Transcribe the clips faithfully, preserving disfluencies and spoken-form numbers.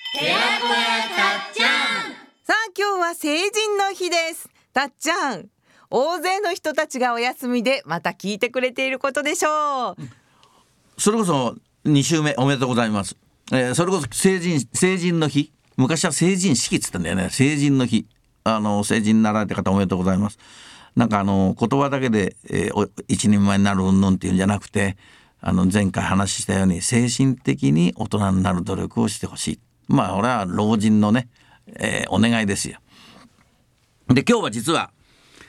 寺子屋たっちゃん。 さあ今日は成人の日です。たっちゃん、大勢の人たちがお休みでまた聞いてくれていることでしょう。 それこそに週目おめでとうございます、えー、それこそ成人成人の日、昔は成人式って言ったんだよね。成人の日、あの成人になられた方おめでとうございます。なんかあの言葉だけで、えー、一人前になるうんぬんっていうんじゃなくて、あの前回話したように精神的に大人になる努力をしてほしい。まあ俺は老人のね、えー、お願いですよ。で今日は実は、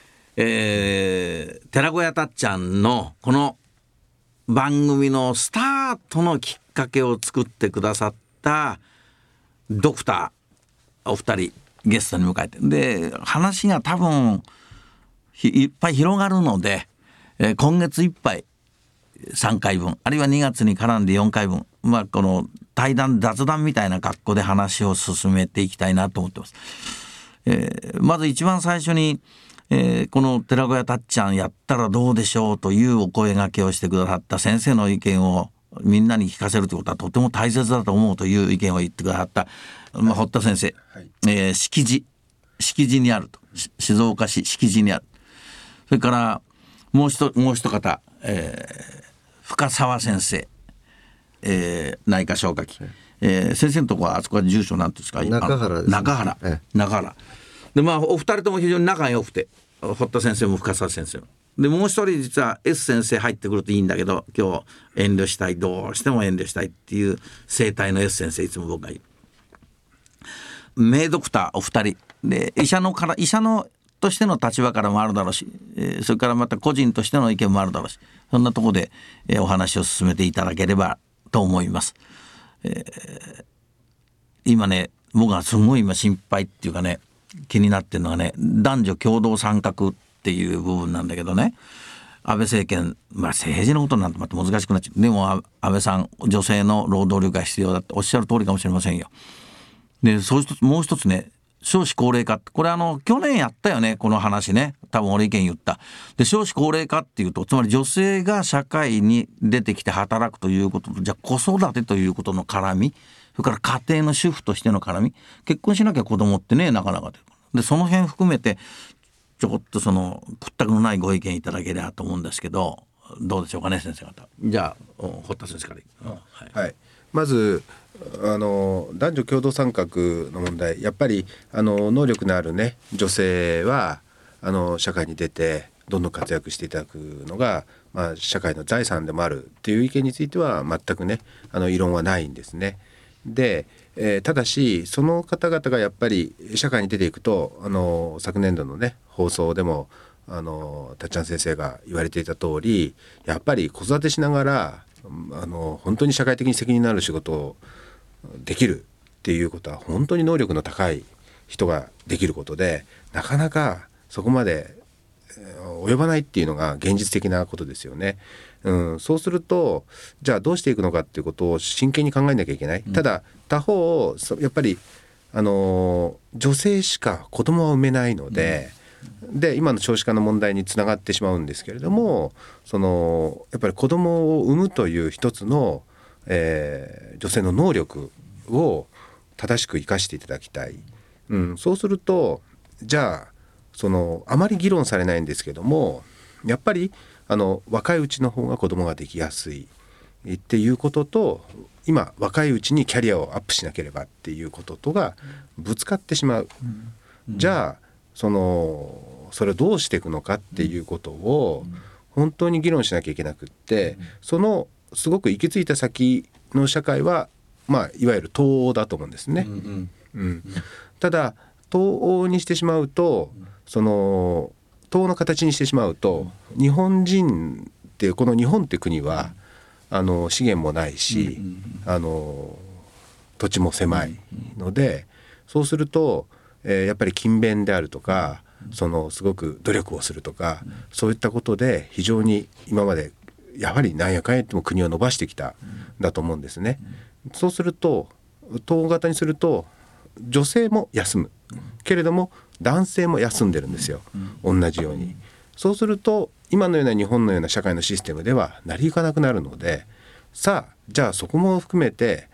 えー、寺子屋たっちゃんのこの番組のスタートのきっかけを作ってくださったドクターお二人ゲストに迎えて、で話が多分いっぱい広がるので、えー、今月いっぱいさんかいぶん、あるいはにがつに絡んでよんかいぶん、まあ、この対談雑談みたいな格好で話を進めていきたいなと思ってます。えー、まず一番最初に、えー、この寺子屋たっちゃんやったらどうでしょうというお声掛けをしてくださった先生の意見をみんなに聞かせるということはとても大切だと思うという意見を言ってくださった、まあ、堀田先生、はい、えー、敷地敷地にあると、静岡市敷地にある。それからもう一もう一方、えー、深澤先生、えー、内科消化器、えー、先生のところはあそこは住所なんですか。 中原です、ね、 中原、ええ、中原で、まあお二人とも非常に仲良くて、堀田先生も深澤先生もで、もう一人実は S 先生入ってくるといいんだけど、今日遠慮したい、どうしても遠慮したいっていう生体の S 先生、いつも僕がいる名ドクターお二人で、医者のから医者のとしての立場からもあるだろうし、えー、それからまた個人としての意見もあるだろうし、そんなところで、えー、お話を進めていただければと思います。えー、今ね僕はすごい今心配っていうかね、気になってるのがね、男女共同参画っていう部分なんだけどね、安倍政権、まあ政治のことなんてまた難しくなっちゃう。でも安倍さん、女性の労働力が必要だっておっしゃる通りかもしれませんよ。でそう一つもう一つね、少子高齢化、これあの去年やったよね、この話ね。多分俺意見言った。で少子高齢化っていうと、つまり女性が社会に出てきて働くということと、じゃあ子育てということの絡み、それから家庭の主婦としての絡み、結婚しなきゃ子供ってねなかなかで、その辺含めてちょこっとその屈託のないご意見いただければと思うんですけど、どうでしょうかね先生方。じゃあ堀田先生から、うん、はい、 はい、まずあの男女共同参画の問題、やっぱりあの能力のあるね女性はあの社会に出てどんどん活躍していただくのが、まあ、社会の財産でもあるっていう意見については全くねあの異論はないんですね。で、えー、ただしその方々がやっぱり社会に出ていくと、あの昨年度のね放送でもあのたっちゃん先生が言われていた通り、やっぱり子育てしながらあの本当に社会的に責任のある仕事をできるっていうことは本当に能力の高い人ができることで、なかなかそこまで及ばないっていうのが現実的なことですよね。うん、そうするとじゃあどうしていくのかっていうことを真剣に考えなきゃいけない。ただ他方やっぱりあの女性しか子供は産めないので、うん、で今の少子化の問題につながってしまうんですけれども、そのやっぱり子供を産むという一つの、えー、女性の能力を正しく生かしていただきたい。うん、そうするとじゃあそのあまり議論されないんですけども、やっぱりあの若いうちの方が子供ができやすいっていうことと、今若いうちにキャリアをアップしなければっていうこととがぶつかってしまう、うんうん、じゃあそのそれをどうしていくのかっていうことを本当に議論しなきゃいけなくって、そのすごく行き着いた先の社会は、まあ、いわゆる東欧だと思うんですね、うんうん、ただ東欧にしてしまうと、その東欧の形にしてしまうと、日本人ってこの日本って国はあの資源もないし、あの土地も狭いので、そうすると、えー、やっぱり勤勉であるとか、そのすごく努力をするとか、そういったことで非常に今までやはり何やかんやっても国を伸ばしてきたんだと思うんですね。そうすると東欧型にすると女性も休むけれども男性も休んでるんですよ、同じように。そうすると今のような日本のような社会のシステムでは成り行かなくなるので、さあじゃあそこも含めて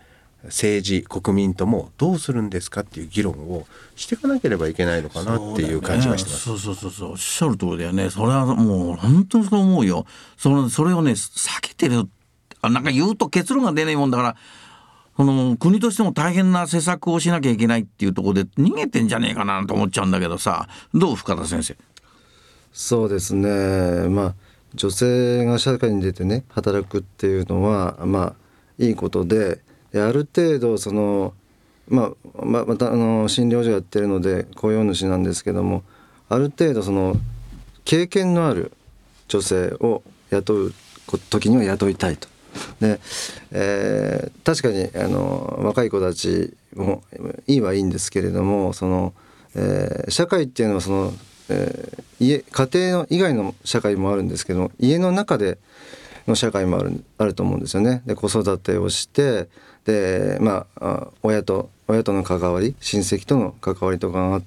政治国民ともどうするんですかっていう議論をしていかなければいけないのかなっていう感じがしてます。 そうそうそうそう、おっしゃる通りだよね。それはもう本当にそう思うよ。そのそれをね避けてる、あなんか言うと結論が出ないもんだから、その国としても大変な施策をしなきゃいけないっていうところで逃げてんじゃねえかなと思っちゃうんだけどさ、どう深田先生。 そうですね、まあ女性が社会に出てね働くっていうのはまあいいことで、である程度その、まあ、ま, またあの診療所やってるので雇用主なんですけども、ある程度その経験のある女性を雇う時には雇いたいと。で、えー、確かにあの若い子たちもいいはいいんですけれども、その、えー、社会っていうのはその、えー、家家庭の以外の社会もあるんですけども、家の中での社会もある、あると思うんですよね。で子育てをしてで、まあ、親と親との関わり、親戚との関わりとかがあって、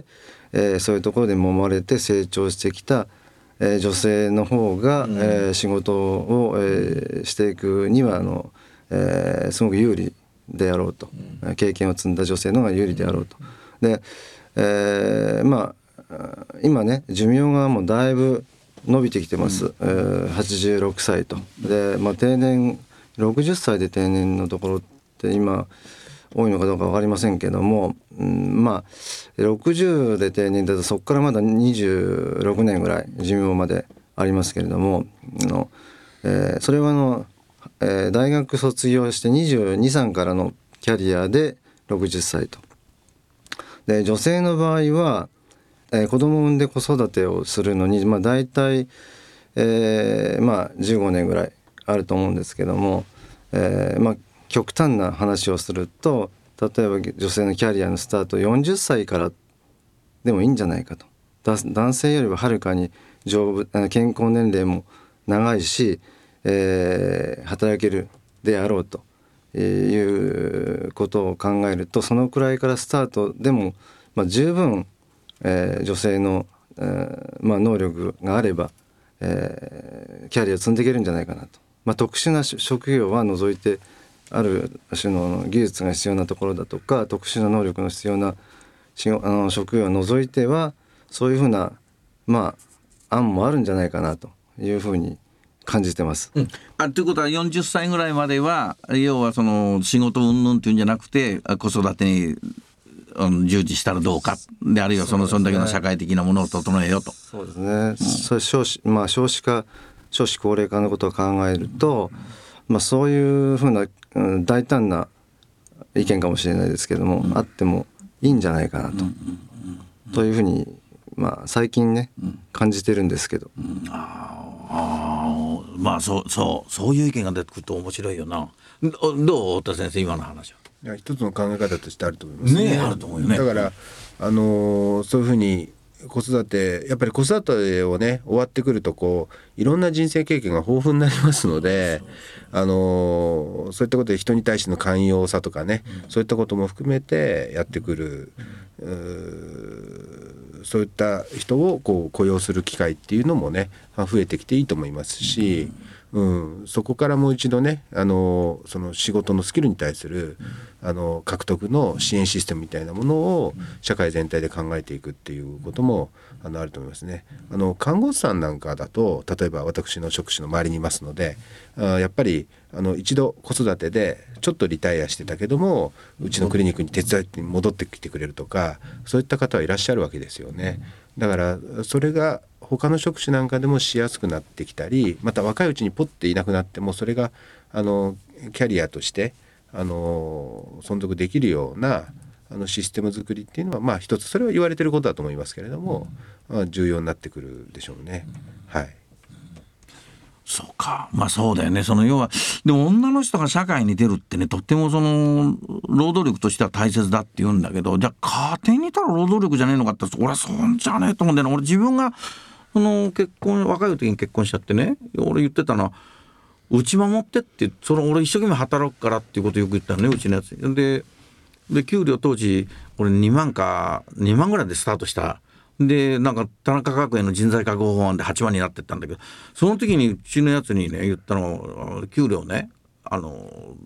えー、そういうところで揉まれて成長してきた、えー、女性の方が、うんえー、仕事を、えー、していくにはあの、えー、すごく有利であろうと、うん、経験を積んだ女性の方が有利であろうと。で、えー、まあ今ね寿命がもうだいぶ伸びてきてます、うんえー、はちじゅうろくさいと。で、まあ、定年ろくじゅっさいで定年のところって今多いのかどうか分かりませんけども、うん、まあろくじゅうで定年だとそこからまだにじゅうろくねんぐらい寿命までありますけれども、あの、えー、それはあの、えー、大学卒業してにじゅうに、さんからのキャリアでろくじゅっさいと。で女性の場合はえー、子供を産んで子育てをするのに、まあ、大体、えーまあ、じゅうごねんぐらいあると思うんですけども、えーまあ、極端な話をすると、例えば女性のキャリアのスタートよんじゅっさいからでもいいんじゃないかと。男性よりははるかに丈夫、健康年齢も長いし、えー、働けるであろうということを考えると、そのくらいからスタートでも、まあ、十分えー、女性の、えーまあ、能力があれば、えー、キャリアを積んでいけるんじゃないかなと。まあ、特殊な職業は除いてある種の技術が必要なところだとか特殊な能力の必要なあの職業を除いてはそういうふうな、まあ、案もあるんじゃないかなというふうに感じてます。 うん、あということはよんじゅっさいぐらいまでは要はその仕事云々っていうんじゃなくて子育てに従事したらどうかで、あるいはそのそんだけの社会的なものを整えようと。 そうですね、うん、それ少子、まあ、少子化少子高齢化のことを考えると、まあ、そういうふうな、うん、大胆な意見かもしれないですけども、うん、あってもいいんじゃないかなと、うんうんうん、というふうに、まあ、最近ね、うん、感じてるんですけど、うん、 ああまあそうそうそういう意見が出てくると面白いよな。どう太田先生今の話は。 いや一つの考え方としてあると思いますね。 ね、あると思うよね。 だから、あのー、そういうふうに子育てやっぱり子育てをね終わってくるとこういろんな人生経験が豊富になりますので、あのー、そういったことで人に対しての寛容さとかね、うん、そういったことも含めてやってくる、うん、うそういった人をこう雇用する機会っていうのもね増えてきていいと思いますし、うんうん、そこからもう一度ね、あのその仕事のスキルに対する、うん、あの獲得の支援システムみたいなものを社会全体で考えていくっていうこともあのあると思いますね。あの看護師さんなんかだと例えば私の職種の周りにいますので、あやっぱりあの一度子育てでちょっとリタイアしてたけどもうちのクリニックに手伝いに戻ってきてくれるとかそういった方はいらっしゃるわけですよね。だからそれが他の職種なんかでもしやすくなってきたり、また若いうちにポッていなくなってもそれがあのキャリアとしてあの存続できるようなあのシステム作りっていうのはまあ一つそれは言われてることだと思いますけれども、まあ、重要になってくるでしょうね。はい。 そうか、まあそうだよね。その要はでも女の人が社会に出るってねとってもその労働力としては大切だって言うんだけど、じゃあ家庭にいたら労働力じゃねえのかって俺はそうじゃねえと思うんだよな。俺自分がその結婚若い時に結婚しちゃってね、俺言ってたのはうち守ってってその俺一生懸命働くからっていうことをよく言ったのね、うちのやつで。で給料当時俺にまんかにまんぐらいでスタートしたでなんか田中角栄の人材確保法案ではちまんになってったんだけど、その時にうちのやつにね言ったの給料ねあの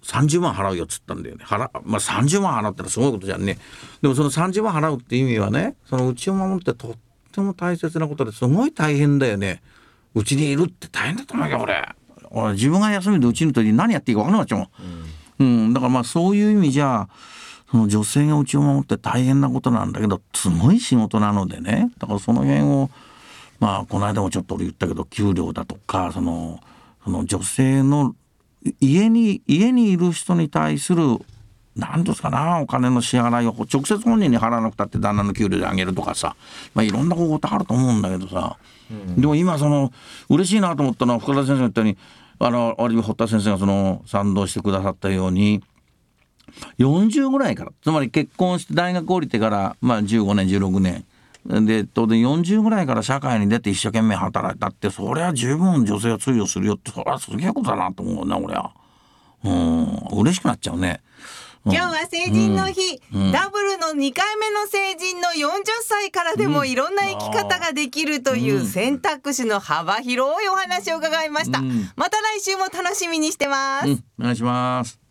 さんじゅうまん払うよっつったんだよね。払、まあ、さんじゅうまん払ったらすごいことじゃんね。でもそのさんじゅうまん払うって意味はね、そのうちを守ってとっても大切なことですごい大変だよね。うちにいるって大変だと思うよ俺。俺自分が休みでうちにいる時に何やっていいか分からなくなっちゃうもん、うんうん、だからまあそういう意味じゃその女性がうちを守って大変なことなんだけどすごい仕事なのでね。だからその辺をまあこの間もちょっと俺言ったけど給料だとかそのその女性の家に家にいる人に対する何ですかなお金の支払いを直接本人に払わなくたって旦那の給料であげるとかさ、まあ、いろんな方法ってあると思うんだけどさ、うん、でも今その嬉しいなと思ったのは深田先生が言ったようにあのあるいは堀田先生がその賛同してくださったようによんじゅうぐらいからつまり結婚して大学降りてからまあじゅうごねんじゅうろくねんで当然よんじゅうぐらいから社会に出て一生懸命働いたってそりゃ十分女性は通用するよってそりゃすげえことだなと思うな俺は。うん嬉しくなっちゃうね。 今日は成人の日、うんうん、ダブルのにかいめの成人のよんじゅっさいからでもいろんな生き方ができるという選択肢の幅広いお話を伺いました、うん、また来週も楽しみにしてます、 うん、お願いします。